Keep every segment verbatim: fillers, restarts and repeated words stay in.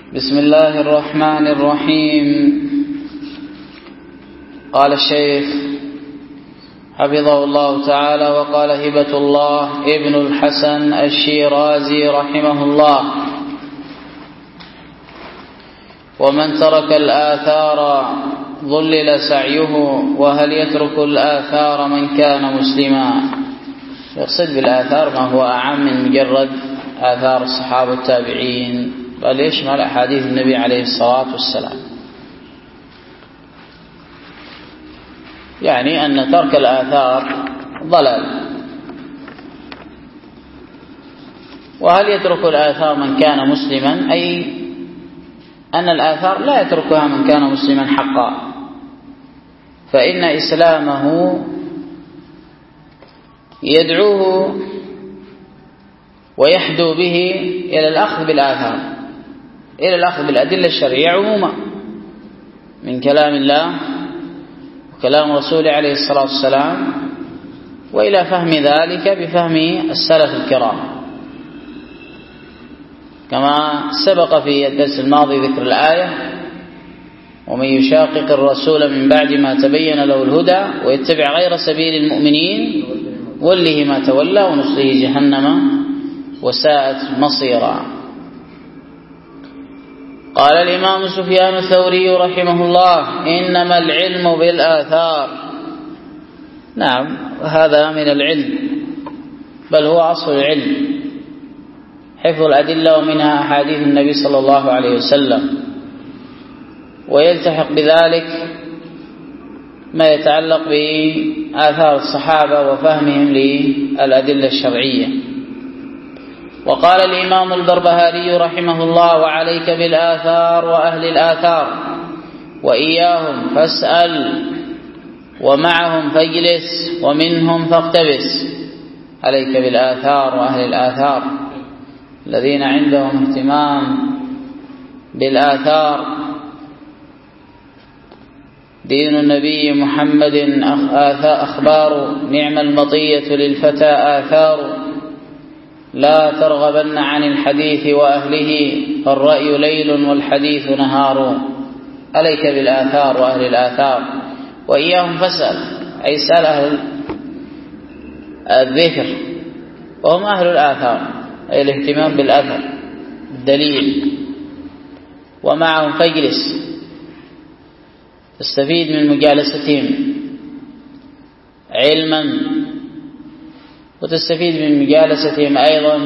بسم الله الرحمن الرحيم. قال الشيخ حفظه الله تعالى: وقال هبة الله ابن الحسن الشيرازي رحمه الله: ومن ترك الآثار ضلل سعيه، وهل يترك الآثار من كان مسلما؟ يقصد بالآثار ما هو أعم من مجرد آثار الصحابة والتابعين، بل يشمل أحاديث النبي عليه الصلاة والسلام. يعني أن ترك الآثار ضلال. وهل يترك الآثار من كان مسلما؟ أي أن الآثار لا يتركها من كان مسلما حقا، فإن إسلامه يدعوه ويحدو به إلى الأخذ بالآثار، إلى الأخذ بالأدلة الشرعية عموما من كلام الله وكلام رسوله عليه الصلاة والسلام، وإلى فهم ذلك بفهم السلف الكرام، كما سبق في الدرس الماضي ذكر الآية: ومن يشاقق الرسول من بعد ما تبين له الهدى ويتبع غير سبيل المؤمنين وله ما تولى ونصله جهنم وساءت مصيرا. قال الإمام سفيان الثوري رحمه الله: إنما العلم بالآثار. نعم، هذا من العلم، بل هو أصل العلم، حفظ الأدلة ومنها أحاديث النبي صلى الله عليه وسلم، ويلتحق بذلك ما يتعلق بآثار الصحابة وفهمهم للأدلة الشرعية. وقال الإمام البربهاري رحمه الله: وعليك بالآثار وأهل الآثار، وإياهم فاسأل، ومعهم فاجلس، ومنهم فاقتبس. عليك بالآثار وأهل الآثار، الذين عندهم اهتمام بالآثار. دين النبي محمد أخبار، نعم المطية للفتى آثار. لا ترغبن عن الحديث وأهله، فالرأي ليل والحديث نهار. عليك بالآثار وأهل الآثار، وإياهم فاسأل، أي سأل أهل الذكر، وهم أهل الآثار، أي الاهتمام بالأثر الدليل. ومعهم فاجلس، تستفيد من مجالستهم علما، وتستفيد من مجالستهم أيضا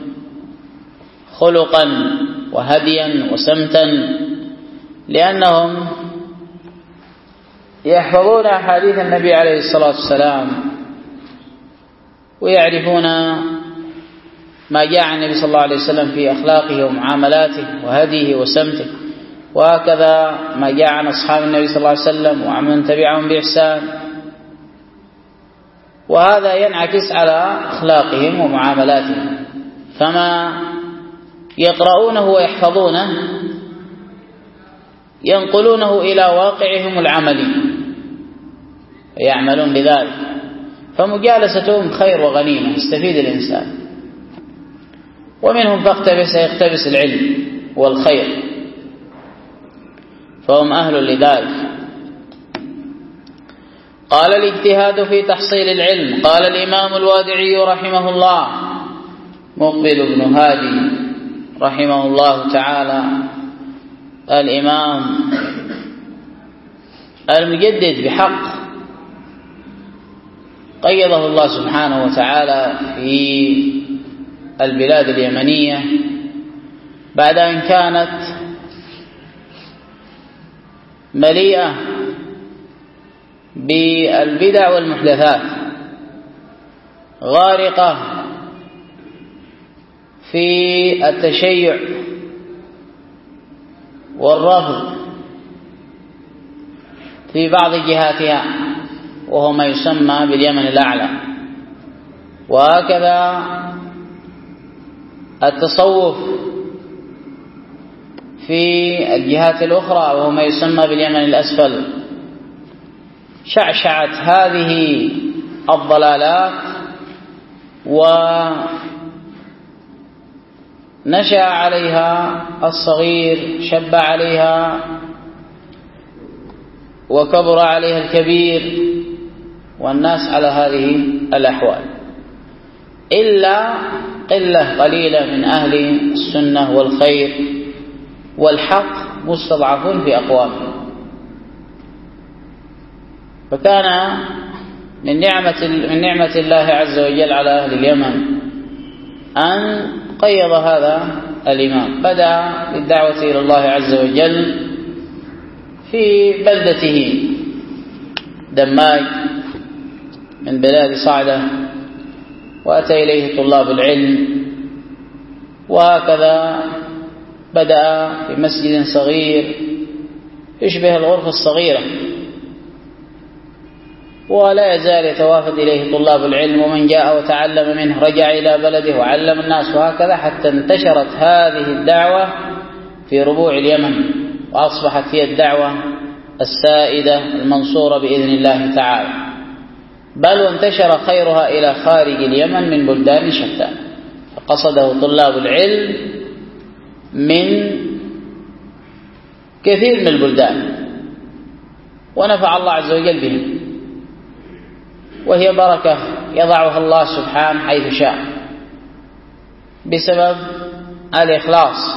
خلقا وهديا وسمتا، لأنهم يحفظون أحاديث النبي عليه الصلاة والسلام، ويعرفون ما جاء عن النبي صلى الله عليه وسلم في أخلاقه ومعاملاته وهديه وسمته، وهكذا ما جاء عن أصحاب النبي صلى الله عليه وسلم وعن من تبعهم بإحسان، وهذا ينعكس على أخلاقهم ومعاملاتهم. فما يقرؤونه ويحفظونه ينقلونه إلى واقعهم العملي ويعملون بذلك، فمجالستهم خير وغنيمة، يستفيد الإنسان. ومنهم فاقتبس، يقتبس العلم والخير، فهم أهل لذلك. قال: الاجتهاد في تحصيل العلم. قال الإمام الوادعي رحمه الله: مقبل بن هادي رحمه الله تعالى، الإمام المجدد بحق، قيضه الله سبحانه وتعالى في البلاد اليمنية بعد أن كانت مليئة بالبدع والمحدثات، غارقة في التشيع والرفض في بعض جهاتها، وهو ما يسمى باليمن الأعلى. وهكذا التصوف في الجهات الأخرى، وهو ما يسمى باليمن الأسفل. شعشعت هذه الضلالات نشأ عليها الصغير، شب عليها وكبر عليها الكبير، والناس على هذه الأحوال، إلا قلة قليلة من أهل السنة والخير والحق مستضعفون في أقوامهم. فكان من نعمة من نعمة الله عز وجل على أهل اليمن أن قيض هذا الإمام، بدأ بالدعوة إلى الله عز وجل في بلدته دماج من بلاد صعدة، وأتى إليه طلاب العلم، وهكذا بدأ في مسجد صغير يشبه الغرفة الصغيرة، ولا يزال يتوافد إليه طلاب العلم، ومن جاء وتعلم منه رجع إلى بلده وعلم الناس، وهكذا حتى انتشرت هذه الدعوة في ربوع اليمن، وأصبحت هي الدعوة السائدة المنصورة بإذن الله تعالى، بل وانتشر خيرها إلى خارج اليمن من بلدان شتى، فقصده طلاب العلم من كثير من البلدان، ونفع الله عز وجل بهم، وهي بركة يضعها الله سبحانه حيث شاء بسبب الإخلاص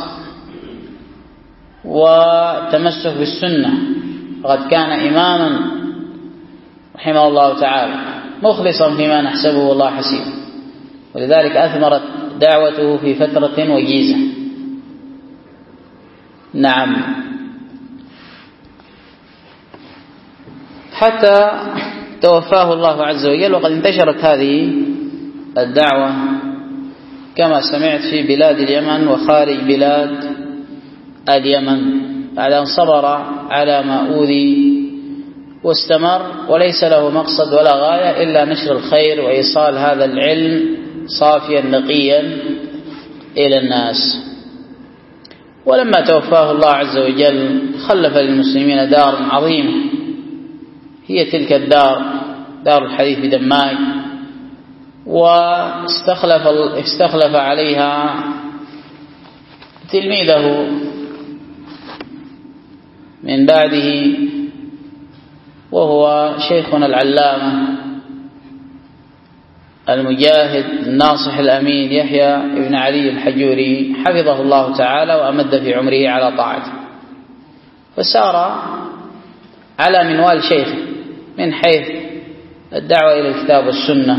والتمسك بالسنة. فقد كان إماما رحمه الله تعالى مخلصا فيما نحسبه والله حسيب، ولذلك أثمرت دعوته في فترة وجيزة. نعم، حتى توفاه الله عز وجل، وقد انتشرت هذه الدعوة كما سمعت في بلاد اليمن وخارج بلاد اليمن، بعد أن صبر على ما أوذي واستمر، وليس له مقصد ولا غاية إلا نشر الخير وإيصال هذا العلم صافيا نقيا إلى الناس. ولما توفاه الله عز وجل خلف للمسلمين دار عظيمة، هي تلك الدار دار الحديث بدماج، واستخلف استخلف عليها تلميذه من بعده، وهو شيخنا العلامة المجاهد الناصح الأمين يحيى بن علي الحجوري حفظه الله تعالى وأمد في عمره على طاعته، فسار على منوال شيخه من حيث الدعوة إلى الكتاب والسنة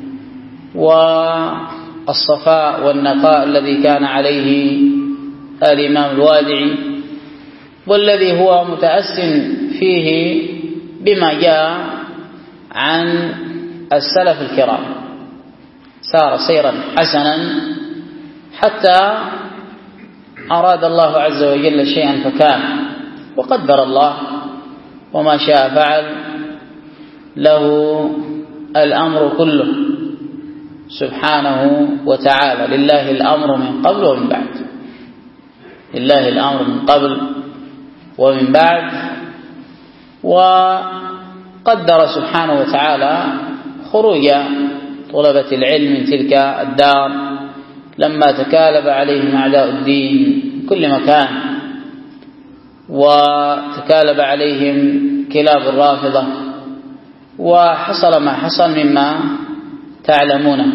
والصفاء والنقاء الذي كان عليه الإمام الوادعي، والذي هو متأسن فيه بما جاء عن السلف الكرام. سار سيرا حسنا حتى أراد الله عز وجل شيئا فكان، وقدر الله وما شاء فعل، له الأمر كله سبحانه وتعالى. لله الأمر من قبل ومن بعد، لله الأمر من قبل ومن بعد. وقدر سبحانه وتعالى خروج طلبة العلم من تلك الدار لما تكالب عليهم أعداء الدين من كل مكان، وتكالب عليهم كلاب الرافضة، وحصل ما حصل مما تعلمونه،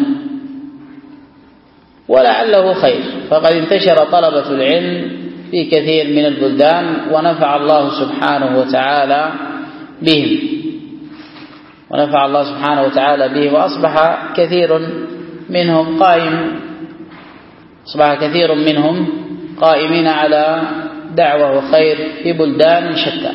ولعله خير. فقد انتشر طلبة العلم في كثير من البلدان، ونفع الله سبحانه وتعالى بهم ونفع الله سبحانه وتعالى بهم وأصبح كثير منهم قائم أصبح كثير منهم قائمين على دعوة وخير في بلدان شتى.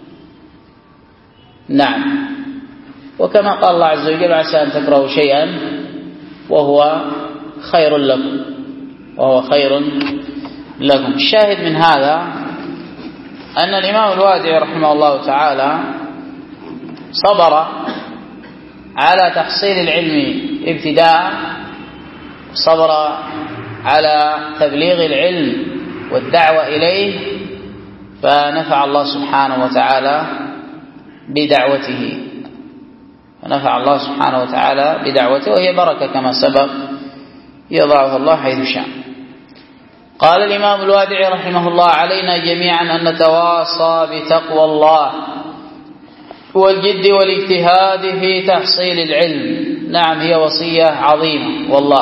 نعم، وكما قال الله عز وجل: عسى أن تكرهوا شيئا وهو خير لكم وهو خير لكم. الشاهد من هذا أن الإمام الوادعي رحمه الله تعالى صبر على تحصيل العلم ابتداء، صبر على تبليغ العلم والدعوة إليه، فنفع الله سبحانه وتعالى بدعوته ونفع الله سبحانه وتعالى بدعوته وهي بركة كما سبق يضعها الله حيث شاء. قال الإمام الوادعي رحمه الله: علينا جميعا أن نتواصى بتقوى الله والجد والاجتهاد في تحصيل العلم. نعم، هي وصية عظيمة والله،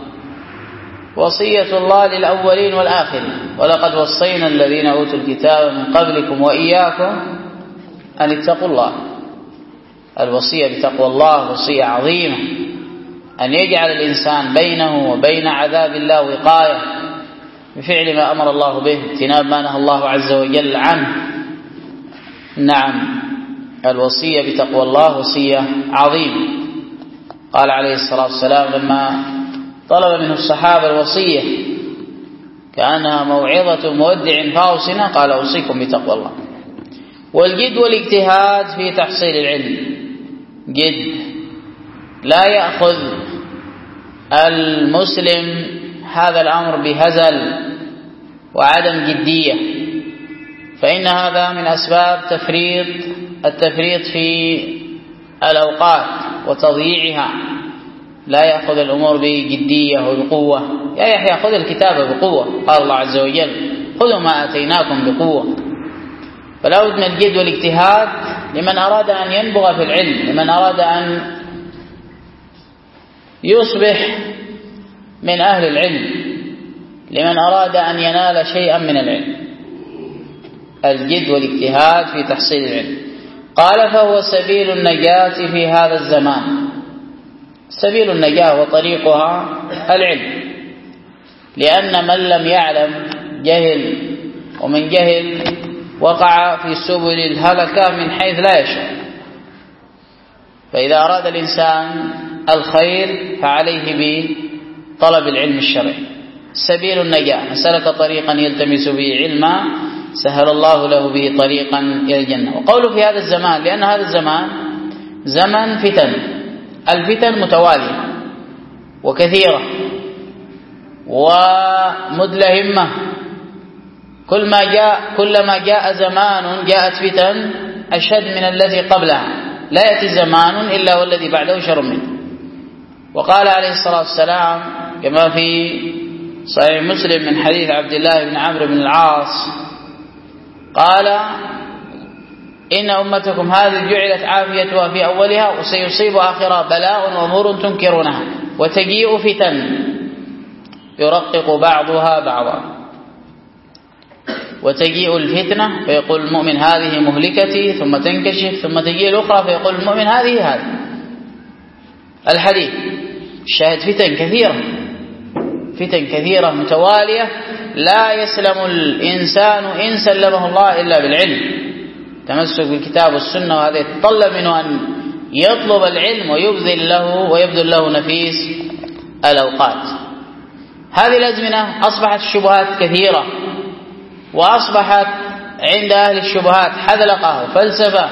وصية الله للأولين والآخرين: ولقد وصينا الذين أوتوا الكتاب من قبلكم وإياكم أن اتقوا الله. الوصية بتقوى الله وصية عظيمة، أن يجعل الإنسان بينه وبين عذاب الله وقاية بفعل ما أمر الله به، اجتناب ما نهى الله عز وجل عنه. نعم، الوصية بتقوى الله وصية عظيمة. قال عليه الصلاة والسلام لما طلب منه الصحابة الوصية كأنها موعظة مودع فاوسنا، قال: أوصيكم بتقوى الله والجد والاجتهاد في تحصيل العلم. جد، لا يأخذ المسلم هذا الأمر بهزل وعدم جدية، فإن هذا من أسباب تفريط التفريط في الأوقات وتضييعها. لا يأخذ الأمور بجدية وبقوة. يا يحيى خذ الكتاب بقوة، قال الله عز وجل: خذوا ما آتيناكم بقوة. فلا بد من الجد والاجتهاد لمن أراد أن ينبغ في العلم، لمن أراد أن يصبح من أهل العلم، لمن أراد أن ينال شيئا من العلم. الجد والاجتهاد في تحصيل العلم. قال: فهو سبيل النجاة في هذا الزمان. سبيل النجاة وطريقها العلم، لأن من لم يعلم جهل، ومن جهل وقع في سبل الهلكة من حيث لا يشعر. فإذا أراد الإنسان الخير فعليه بطلب العلم الشرعي. سبيل النجاة: من سلك طريقا يلتمس به علما سهل الله له به طريقا إلى الجنة. وقوله في هذا الزمان لأن هذا الزمان زمن فتن، الفتن متوالية وكثيرة ومدلهمة. كل ما جاء كلما جاء زمان جاءت فتن أشد من الذي قبلها، لا يأتي زمان إلا والذي بعده شر منه. وقال عليه الصلاة والسلام كما في صحيح مسلم من حديث عبد الله بن عمرو بن العاص قال: إن أمتكم هذه جعلت عافيتها في أولها وسيصيب آخرها بلاء وأمور تنكرونها وتجيء فتن يرقق بعضها بعضا. وتجيء الفتنة فيقول المؤمن هذه مهلكتي، ثم تنكشف، ثم تجيء الأخرى فيقول المؤمن هذه هذه. الحديث الشاهد فتن كثيرة، فتن كثيرة متوالية، لا يسلم الإنسان إن سلمه الله إلا بالعلم. تمسك بالكتاب والسنة، وهذا يتطلب منه أن يطلب العلم ويبذل له ويبذل له نفيس الأوقات. هذه الأزمنة أصبحت الشبهات كثيرة، وأصبحت عند أهل الشبهات حذلقة وفلسفة،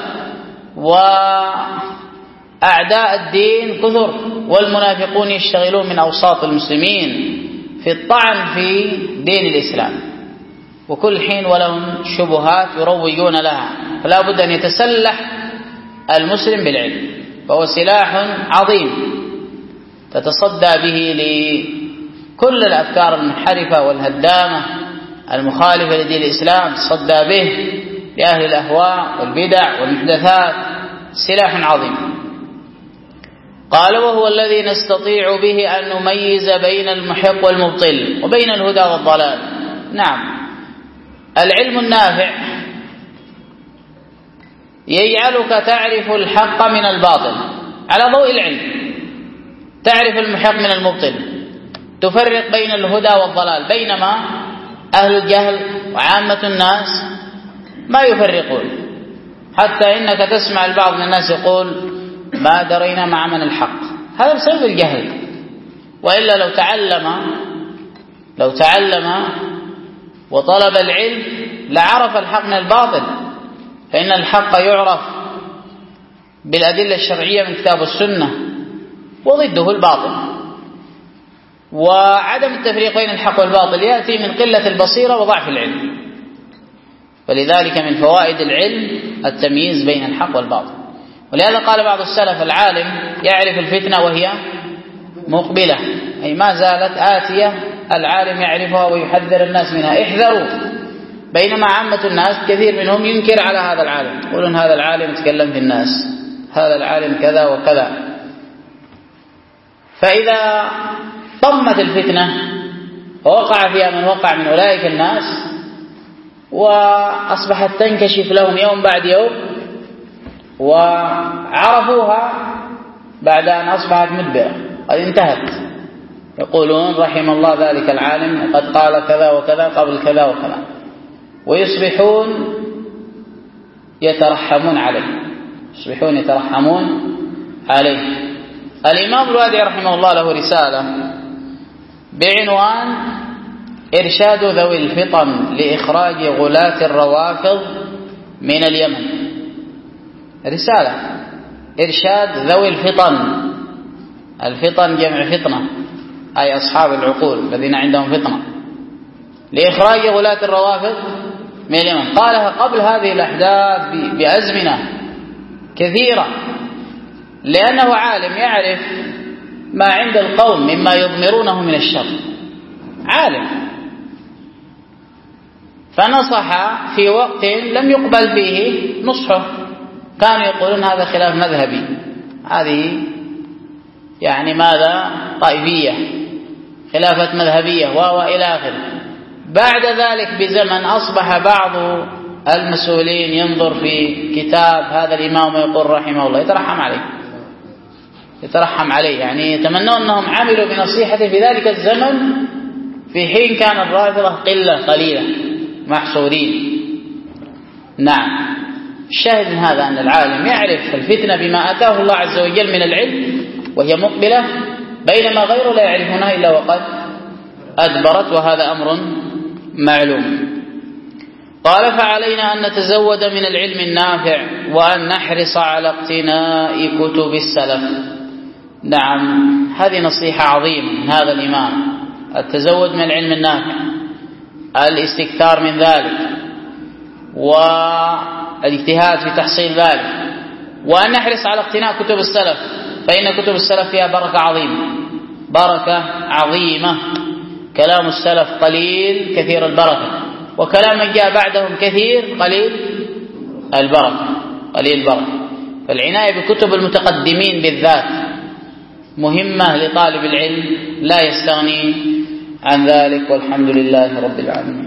وأعداء الدين كثر، والمنافقون يشتغلون من أوساط المسلمين في الطعن في دين الإسلام، وكل حين ولهم شبهات يروجون لها. فلا بد أن يتسلح المسلم بالعلم، فهو سلاح عظيم تتصدى به لكل الأفكار المنحرفة والهدامة المخالفة لدين الإسلام، تصدى به لأهل الأهواء والبدع والمحدثات. سلاح عظيم. قال: وهو الذي نستطيع به أن نميز بين المحق والمبطل وبين الهدى والضلال. نعم، العلم النافع يجعلك تعرف الحق من الباطل على ضوء العلم، تعرف المحق من المبطل، تفرق بين الهدى والضلال، بينما أهل الجهل وعامة الناس ما يفرقون. حتى إنك تسمع البعض من الناس يقول: ما درينا مع من الحق. هذا بسبب الجهل، وإلا لو تعلم لو تعلم وطلب العلم لعرف الحق من الباطل، فإن الحق يعرف بالأدلة الشرعية من كتاب السنة، وضده الباطل. وعدم التفريق بين الحق والباطل يأتي من قلة البصيرة وضعف العلم. فلذلك من فوائد العلم التمييز بين الحق والباطل. ولهذا قال بعض السلف: العالم يعرف الفتنة وهي مقبلة، أي ما زالت آتية العالم يعرفها ويحذر الناس منها، احذروا. بينما عامة الناس كثير منهم ينكر على هذا العالم، يقولون هذا العالم يتكلم في الناس، هذا العالم كذا وكذا. فإذا طمت الفتنة ووقع فيها من وقع من أولئك الناس وأصبحت تنكشف لهم يوم بعد يوم وعرفوها بعد أن أصبحت مدبرة قد انتهت، يقولون رحم الله ذلك العالم قد قال كذا وكذا قبل كذا وكذا، ويصبحون يترحمون عليه يصبحون يترحمون عليه. الإمام الوادعي رحمه الله له رسالة بعنوان إرشاد ذوي الفطن لإخراج غلاة الروافض من اليمن. رسالة إرشاد ذوي الفطن، الفطن جمع فطنة أي أصحاب العقول الذين عندهم فطنة، لإخراج غلاة الروافض من اليمن. قالها قبل هذه الأحداث بأزمنة كثيرة، لأنه عالم يعرف ما عند القوم مما يضمرونه من الشر، عالم، فنصح في وقت لم يقبل فيه نصحه. كانوا يقولون هذا خلاف مذهبي، هذه يعني ماذا طائفية، خلافة مذهبية وإلى آخره. بعد ذلك بزمن أصبح بعض المسؤولين ينظر في كتاب هذا الإمام ويقول رحمه الله، يترحم عليه يترحم عليه يعني يتمنون أنهم عملوا بنصيحته في ذلك الزمن، في حين كان الرافضة قلة قليلة محصورين. نعم، الشاهد من هذا أن العالم يعرف الفتنة بما أتاه الله عز وجل من العلم وهي مقبلة، بينما غيره لا يعرفونها إلا وقد أدبرت، وهذا أمر معلوم. قال فعلينا أن نتزود من العلم النافع وأن نحرص على اقتناء كتب السلف. نعم، هذه نصيحة عظيمة من هذا الإمام، التزود من العلم النافع، الاستكثار من ذلك والاجتهاد في تحصيل ذلك، وأن نحرص على اقتناء كتب السلف، فإن كتب السلف فيها بركة عظيمة بركة عظيمة. كلام السلف قليل كثير البركة، وكلام من جاء بعدهم كثير قليل البركة قليل البركة. فالعناية بكتب المتقدمين بالذات مهمة لطالب العلم، لا يستغني عن ذلك، والحمد لله رب العالمين.